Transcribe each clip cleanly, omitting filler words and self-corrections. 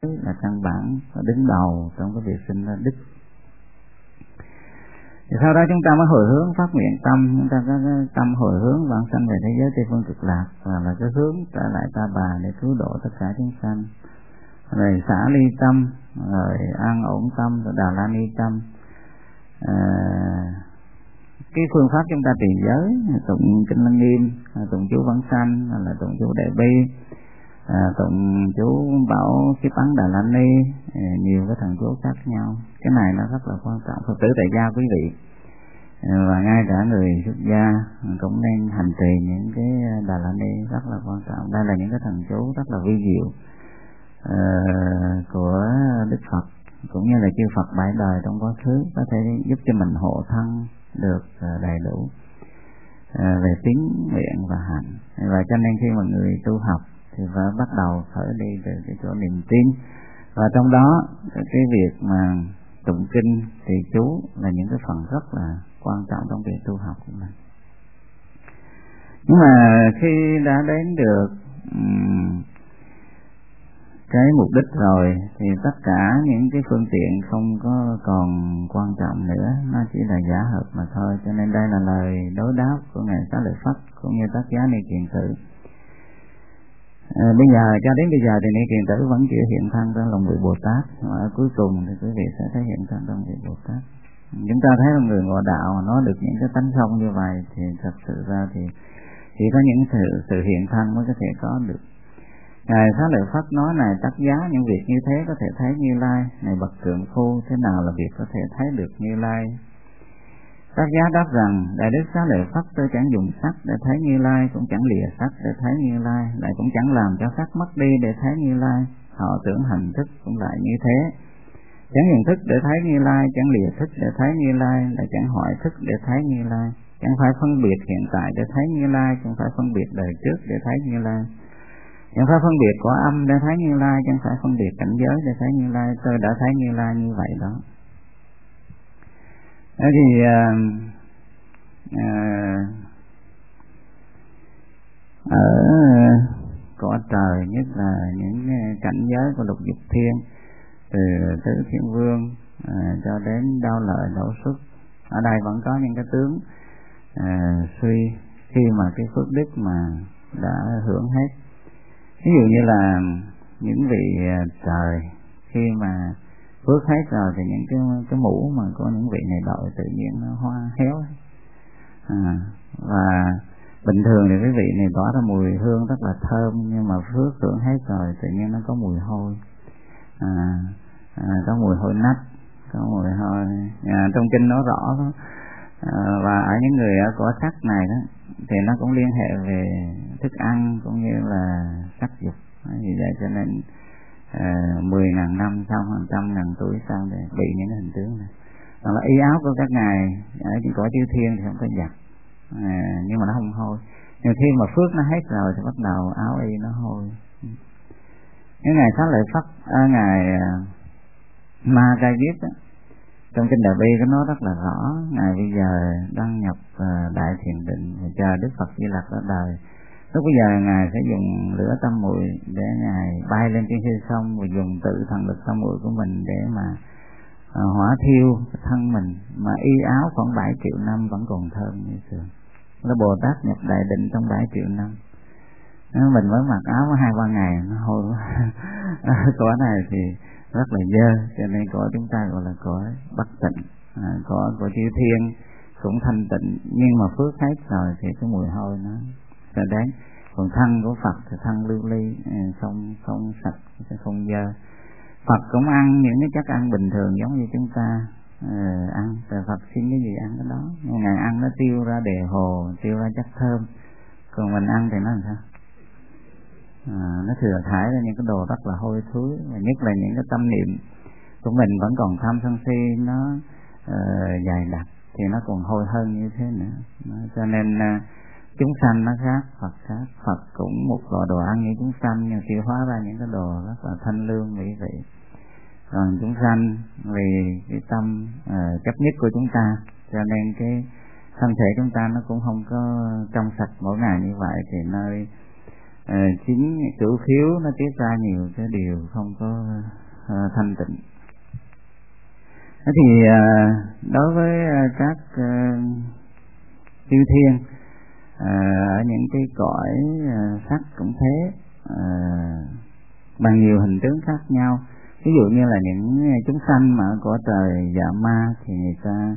là căn bản và đứng đầu trong cái việc sinh ra đức. Thì sau đó chúng ta mới hồi hướng phát nguyện tâm, chúng ta có cái tâm hồi hướng vãng sanh về thế giới Tây Phương Cực Lạc, và là cái hướng trở lại Ta Bà để cứu độ tất cả chúng sanh. Rồi xả ly tâm, rồi an ổn tâm, rồi Đà La Ni tâm. Cái phương pháp chúng ta trì giới, tụng kinh Lăng Nghiêm, tụng chú Vãng Sanh, là tụng chú Đại Bi, tụng chú Bảo Kiếp Ấn Đà La Ni, nhiều cái thần chú khác nhau. Cái này nó rất là quan trọng. Phật tử tại gia quý vị và ngay cả người xuất gia cũng nên hành trì những cái Đà La Ni rất là quan trọng. Đây là những cái thần chú rất là vi diệu của Đức Phật cũng như là chư Phật bảy đời trong quá khứ, có thể giúp cho mình hộ thân được đầy đủ về tín nguyện và hạnh. Và cho nên khi mà người tu học thì phải bắt đầu khởi đi từ cái chỗ niềm tin, và trong đó cái việc mà tụng kinh trì chú là những cái phần rất là quan trọng trong việc tu học của mình. Nhưng mà khi đã đến được cái mục đích rồi thì tất cả những cái phương tiện không có còn quan trọng nữa, nó chỉ là giả hợp mà thôi. Cho nên đây là lời đối đáp của Ngài Xá Lợi Phất cũng như Tác Giá Ni Kiền Tử. Bây giờ cho đến bây giờ thì Ni Kiền Tử vẫn chưa hiện thân trong lòng vị Bồ Tát, mà ở cuối cùng thì quý vị sẽ thấy hiện thân trong vị Bồ Tát. Chúng ta thấy là người ngộ đạo mà nói được những cái tánh không như vậy thì thật sự ra thì chỉ có những sự hiện thân mới có thể có được. Ngài Xá Lợi Phất nói này: Tác Giá, những việc như thế có thể thấy Như Lai. Này bậc trượng phu, thế nào là việc có thể thấy được Như Lai? Tác Giá đáp rằng: Đại Đức Xá Lợi Phất, tôi chẳng dùng sắc để thấy Như Lai, cũng chẳng lìa sắc để thấy Như Lai, lại cũng chẳng làm cho sắc mất đi để thấy Như Lai. Họ tưởng hành thức cũng lại như thế, chẳng dùng thức để thấy Như Lai, chẳng lìa thức để thấy Như Lai, lại chẳng hỏi thức để thấy Như Lai, chẳng phải phân biệt hiện tại để thấy Như Lai, chẳng phải phân biệt đời trước để thấy Như Lai, chẳng phải phân biệt của âm để thấy Như Lai, chẳng phải phân biệt cảnh giới để thấy Như Lai. Tôi đã thấy Như Lai như vậy đó. Thế thì ở cõi trời, nhất là những cảnh giới của lục dục thiên, từ tứ thiên vương cho đến đau lợi đổ xuất, ở đây vẫn có những cái tướng suy khi mà cái phước đức mà đã hưởng hết. Ví dụ như là những vị trời khi mà phước hết rồi thì những cái mũ mà có những vị này đội tự nhiên nó hoa héo. Và bình thường thì cái vị này tỏa ra mùi hương rất là thơm, nhưng mà phước hưởng hết rồi tự nhiên nó có mùi hôi, có mùi hôi nách, có mùi hôi. Trong kinh nói rõ đó. Và ở những người ở cõi sắc này đó thì nó cũng liên hệ về thức ăn cũng như là sắc dục. Vì vậy cho nên 10.000 năm sau, 100.000 tuổi sau để bị những hình tướng này. Còn là y áo của các ngài ở trên cõi chư thiên thì không có giặt, nhưng mà nó không hôi. Nhưng khi mà phước nó hết rồi thì bắt đầu áo y nó hôi. Cái ngài Xá Lợi Phất, ngài Ma Ca Diếp đó, trong kinh Đại Bi có nói rất là rõ. Ngài bây giờ đăng nhập đại thiền định và chờ Đức Phật Di Lặc ra đời. Lúc bây giờ ngài sẽ dùng lửa tâm muội để ngài bay lên trên khơi sông và dùng tự thần lực tâm muội của mình để mà hỏa thiêu thân mình, mà y áo khoảng 7 triệu năm vẫn còn thơm như thường. Là Bồ Tát nhập đại định trong 7 triệu năm. Mình mới mặc áo 2-3 ngày nó hôi quá. Cõi này thì rất là dơ, cho nên cõi chúng ta gọi là cõi bất tịnh. Cõi của chư thiên cũng thanh tịnh, nhưng mà phước hết rồi thì cái mùi hôi nó sẽ đến. Còn thân của Phật thì thân lưu ly, không sạch, không dơ. Phật cũng ăn những cái chất ăn bình thường giống như chúng ta ăn. Rồi Phật xin cái gì ăn cái đó. Nhưng Ngài ăn nó tiêu ra đề hồ, tiêu ra chất thơm. Còn mình ăn thì nó làm sao? Nó thừa thải ra những cái đồ rất là hôi thối. Và nhất là những cái tâm niệm của mình vẫn còn tham sân si nó dày đặc thì nó còn hôi hơn như thế nữa. Cho nên chúng sanh nó khác, Phật khác. Phật cũng một loại đồ ăn như chúng sanh, nhưng tiêu hóa ra những cái đồ rất là thanh lương mỹ vị. Còn chúng sanh vì cái tâm chấp nhất của chúng ta, cho nên cái thân thể chúng ta nó cũng không có trong sạch mỗi ngày như vậy. Thì nơi chính cửu khiếu nó tiết ra nhiều cái điều không có thanh tịnh. Thế thì đối với các chư thiên ở những cái cõi sắc cũng thế, bằng nhiều hình tướng khác nhau. Ví dụ như là những chúng sanh mà của trời dạ ma thì người ta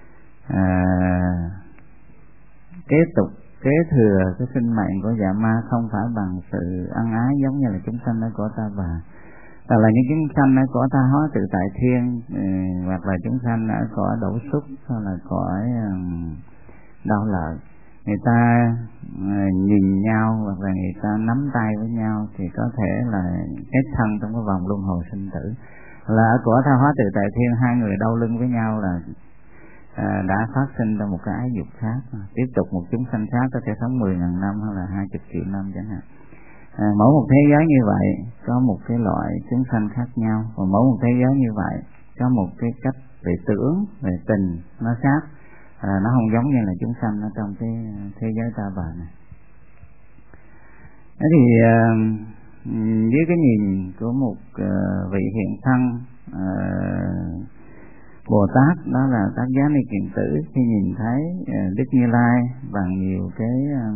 kế thừa cái sinh mệnh của dạ ma không phải bằng sự ân ái giống như là chúng sanh ở cõi Ta Bà. Hoặc là những chúng sanh ở cõi Ta Hóa Tự Tại Thiên, hoặc là chúng sanh ở cõi Đổ Xúc, hoặc là cõi Đau Lợi, người ta nhìn nhau hoặc là người ta nắm tay với nhau thì có thể là kết thân trong cái vòng luân hồi sinh tử. Là ở cõi Tha Hóa Tự Tại Thiên, hai người đau lưng với nhau là đã phát sinh ra một cái ái dục khác. Tiếp tục một chúng sanh khác có thể sống 10.000 năm hay là 20 triệu năm chẳng hạn. Mỗi một thế giới như vậy có một cái loại chúng sanh khác nhau, và mỗi một thế giới như vậy có một cái cách về tưởng, về tình nó khác. Nó không giống như là chúng sanh ở trong cái thế giới Ta Bà này. Thế thì dưới cái nhìn của một vị hiện thân Bồ Tát, đó là Tác Giá Ni Kiền Tử, khi nhìn thấy Đức Như Lai bằng nhiều cái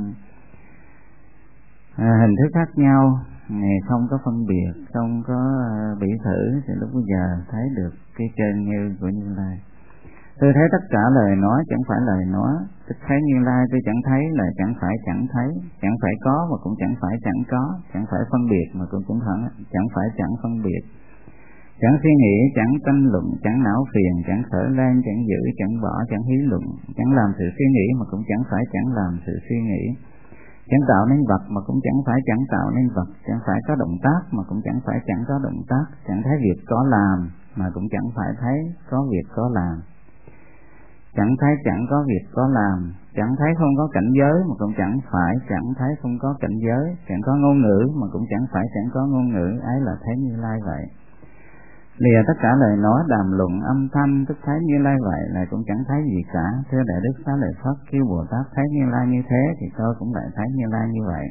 hình thức khác nhau, không có phân biệt, không có bỉ thử, thì lúc bây giờ thấy được cái chân như của Như Lai. Tôi thấy tất cả lời nói chẳng phải lời nói, tôi thấy Như Lai tôi chẳng thấy là chẳng phải chẳng thấy, chẳng phải có mà cũng chẳng phải chẳng có, chẳng phải phân biệt mà cũng chẳng phải chẳng phân biệt, chẳng suy nghĩ, chẳng tranh luận, chẳng não phiền, chẳng khởi lên, chẳng giữ, chẳng bỏ, chẳng hí luận, chẳng làm sự suy nghĩ mà cũng chẳng phải chẳng làm sự suy nghĩ, chẳng tạo nên vật mà cũng chẳng phải chẳng tạo nên vật, chẳng phải có động tác mà cũng chẳng phải chẳng có động tác, chẳng thấy việc có làm mà cũng chẳng phải thấy có việc có làm, chẳng thấy chẳng có việc có làm, chẳng thấy không có cảnh giới mà cũng chẳng phải chẳng thấy không có cảnh giới, chẳng có ngôn ngữ mà cũng chẳng phải chẳng có ngôn ngữ, ấy là thấy Như Lai vậy. Lìa tất cả lời nói đàm luận âm thanh, tức thấy Như Lai vậy là cũng chẳng thấy gì cả. Thưa Đại Đức Xá Lợi Phất, khi Bồ Tát thấy Như Lai như thế thì tôi cũng lại thấy Như Lai như vậy.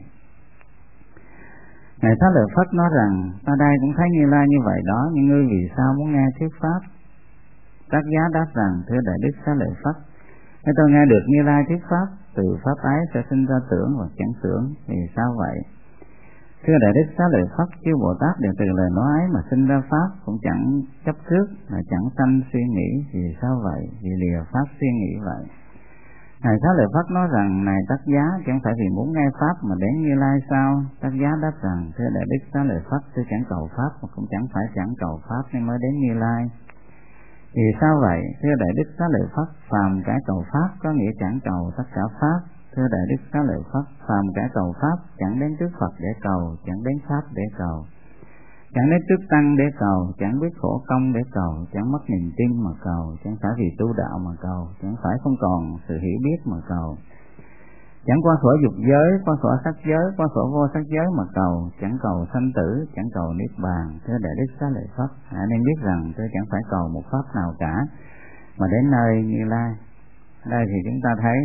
Ngài Xá Lợi Phất nói rằng, ta đây cũng thấy Như Lai như vậy đó, nhưng ngươi vì sao muốn nghe thuyết pháp? Tác Giá đáp rằng, thưa Đại Đức Xá Lợi Phất, nếu tôi nghe được Như Lai thuyết pháp, từ pháp ấy sẽ sinh ra tưởng hoặc chẳng tưởng, thì sao vậy? Thưa Đại Đức Xá Lợi Phất, chư Bồ Tát đều từ lời nói ấy mà sinh ra pháp, cũng chẳng chấp trước, mà chẳng sanh suy nghĩ, vì sao vậy? Vì lìa pháp suy nghĩ vậy. Ngài Xá Lợi Phất nói rằng, này Tác Giá, chẳng phải vì muốn nghe pháp mà đến Như Lai sao? Tác Giá đáp rằng, thưa Đại Đức Xá Lợi Phất, tôi chẳng cầu pháp mà cũng chẳng phải chẳng cầu pháp nên mới đến Như Lai. Vì sao vậy? Thưa Đại Đức Xá Lợi Phất, phàm cả cầu pháp có nghĩa chẳng cầu tất cả pháp. Thưa Đại Đức Xá Lợi Phất, phàm cả cầu pháp chẳng đến trước Phật để cầu, chẳng đến pháp để cầu, chẳng đến trước tăng để cầu, chẳng biết khổ công để cầu, chẳng mất niềm tin mà cầu, chẳng phải vì tu đạo mà cầu, chẳng phải không còn sự hiểu biết mà cầu, chẳng qua khỏi dục giới, qua khỏi sắc giới, qua khỏi vô sắc giới mà cầu, chẳng cầu sanh tử, chẳng cầu niết bàn. Thưa Đại Đức Xá Lợi Phất, hãy nên biết rằng tôi chẳng phải cầu một pháp nào cả mà đến nơi Như Lai. Đây thì chúng ta thấy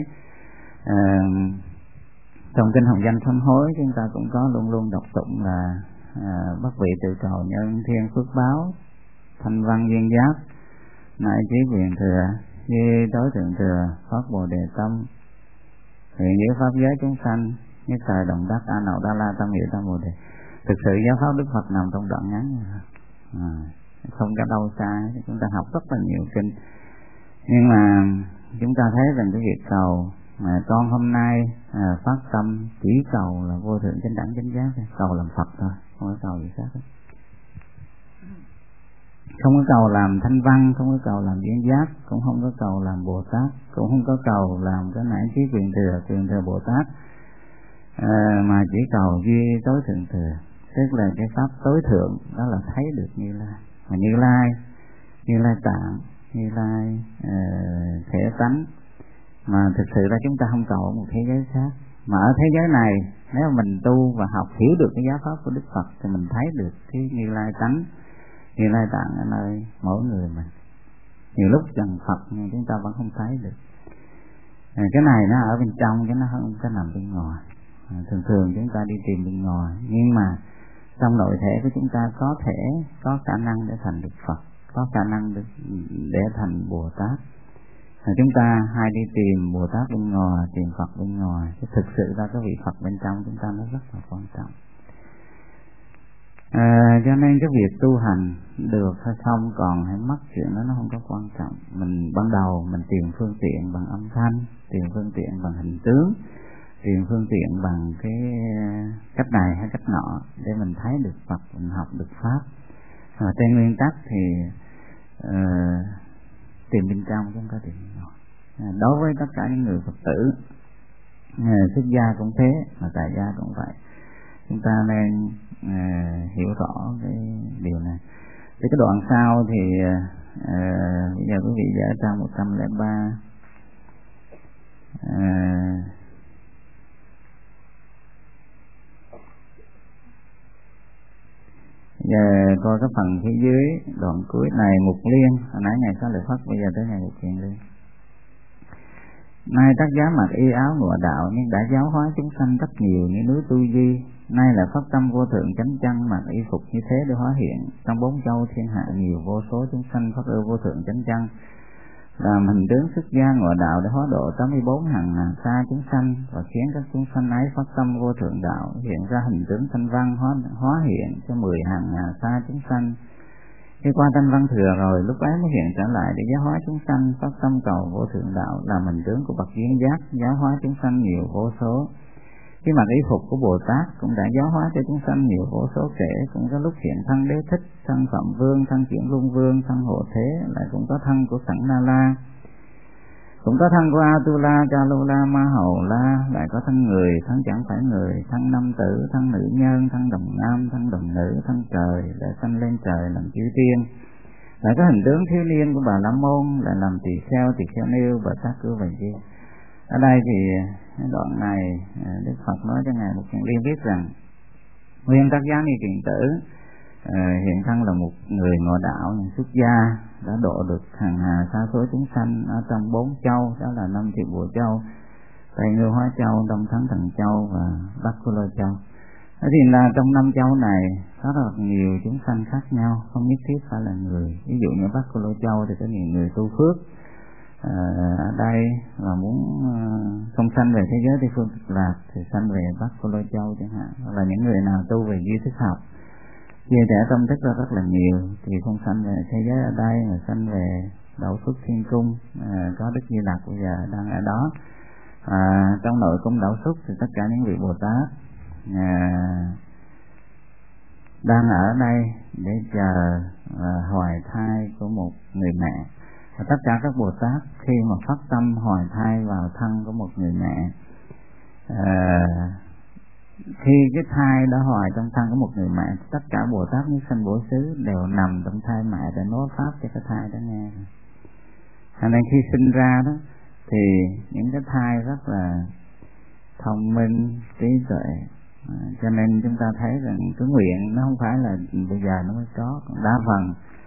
trong kinh Hồng Danh Sám Hối chúng ta cũng có luôn luôn đọc tụng là bất vị tự cầu nhân thiên phước báo, thanh văn duyên giác, nại trí quyền thừa, như tối thượng thừa, phát bồ đề tâm, hiện nghĩa pháp giới chúng sanh, nhất thời đồng đắc a nậu đa la tâm hiệu tâm bồ đề. Thực sự giáo pháp Đức Phật nằm trong đoạn ngắn, không có đâu xa. Chúng ta học rất là nhiều kinh, nhưng mà chúng ta thấy rằng cái việc cầu mà con hôm nay phát tâm chỉ cầu là vô thượng chánh đẳng chánh giác, cầu làm Phật thôi, không có cầu gì khác hết. Không có cầu làm thanh văn, không có cầu làm duyên giác, cũng không có cầu làm Bồ Tát, cũng không có cầu làm cái nải trí quyền thừa Bồ Tát, mà chỉ cầu duy tối thượng thừa, tức là cái pháp tối thượng, đó là thấy được Như Lai. Mà Như Lai tạng, Như Lai thể tánh, mà thực sự là chúng ta không cầu ở một thế giới khác. Mà ở thế giới này, nếu mà mình tu và học hiểu được cái giáo pháp của Đức Phật thì mình thấy được cái Như Lai tánh, Như Lai tạng ở nơi mỗi người mình. Nhiều lúc gần Phật nhưng chúng ta vẫn không thấy được. Cái này nó ở bên trong, chứ nó không có nằm bên ngoài. Thường thường chúng ta đi tìm bên ngoài, nhưng mà trong nội thể của chúng ta có thể có khả năng để thành được Phật, có khả năng để thành Bồ Tát. Chúng ta hay đi tìm Bồ Tát bên ngoài, tìm Phật bên ngoài, chứ thực sự ra cái vị Phật bên trong chúng ta nó rất là quan trọng. Cho nên cái việc tu hành được hay không, còn hay mất, chuyện đó nó không có quan trọng. Mình ban đầu mình tìm phương tiện bằng âm thanh, tìm phương tiện bằng hình tướng, tìm phương tiện bằng cái cách này hay cách nọ để mình thấy được Phật, mình học được Pháp. Trên nguyên tắc thì tìm bên trong chứ không có tìm bên ngoài. Đối với tất cả những người Phật tử, xuất gia cũng thế, mà tại gia cũng vậy. Chúng ta nên hiểu rõ cái điều này. Thì cái đoạn sau thì bây giờ quý vị dở trang 103. Giờ coi cái phần phía dưới đoạn cuối này, Mục Liên. Hồi nãy ngày Xá Lợi Phất, bây giờ tới ngày Mục Liên. Nay tác giá mặc y áo ngụa đạo, nhưng đã giáo hóa chúng sanh rất nhiều như núi Tu Di. Nay là phát tâm vô thượng chánh chân, mặc y phục như thế để hóa hiện trong 4 châu thiên hạ nhiều vô số chúng sanh phát ưa vô thượng chánh chân, làm hình tướng xuất gia ngụa đạo để hóa độ 84 hàng ngàn xa chúng sanh, và khiến các chúng sanh ấy phát tâm vô thượng đạo, hiện ra hình tướng thanh văn hóa hiện cho 10 hàng ngàn xa chúng sanh. Khi qua thanh văn thừa rồi, lúc ấy mới hiện trở lại để giáo hóa chúng sanh, phát tâm cầu vô thượng đạo, làm hình tướng của bậc duyên giác, giáo hóa chúng sanh nhiều vô số. Khi mặc y phục của Bồ Tát cũng đã giáo hóa cho chúng sanh nhiều vô số kể, cũng có lúc hiện thân Đế Thích, thân Phạm Vương, thân Chuyển Luân Vương, thân Hộ Thế, lại cũng có thân của Sẵn Na La, cũng có thân của Atula, Kalula, Ma Hầu La, lại có thân người, thân chẳng phải người, thân nam tử, thân nữ nhân, thân đồng nam, thân đồng nữ, thân trời, lại sanh lên trời làm chư tiên. Lại có hình tướng thiếu niên của Bà La Môn, lại làm tỳ kheo nêu, Bà Tát Cư Vậy Chi. Ở đây thì đoạn này Đức Phật nói cho Ngài Mục Kiền Liên biết rằng nguyên tác giá Ni Kiền Tử hiện thân là một người ngộ đạo, những xuất gia đã độ được hàng hà sa số chúng sanh ở trong 4 châu, đó là 5 Thiệu Bộ Châu, Tây Ngưu Hóa Châu, Đông Thắng Thần Châu và Bắc Cô Lô Châu. Thế thì là trong 5 châu này có rất nhiều chúng sanh khác nhau, không nhất thiết phải là người. Ví dụ như Bắc Cô Lô Châu thì có nhiều người tu phước ở đây và muốn không sanh về thế giới Tây Phương Cực Lạc thì sanh về Bắc Cô Lô Châu chẳng hạn, hoặc là những người nào tu về duy thức học, chia sẻ tâm thức ra rất là nhiều thì không sanh về thế giới ở đây mà sanh về Đậu Xuất Thiên Cung. Có Đức Di Lặc bây giờ đang ở đó. Trong nội cung Đậu Xuất thì tất cả những vị Bồ Tát đang ở đây để chờ hoài thai của một người mẹ. Và tất cả các Bồ Tát khi mà phát tâm hoài thai vào thân của một người mẹ, khi cái thai đã hoài trong thân của một người mẹ, tất cả Bồ Tát như sanh bổ xứ đều nằm trong thai mẹ để nói pháp cho cái thai đó nghe. Nên khi sinh ra đó thì những cái thai rất là thông minh, trí tuệ. Cho nên chúng ta thấy rằng cái nguyện nó không phải là bây giờ nó mới có, còn đa phần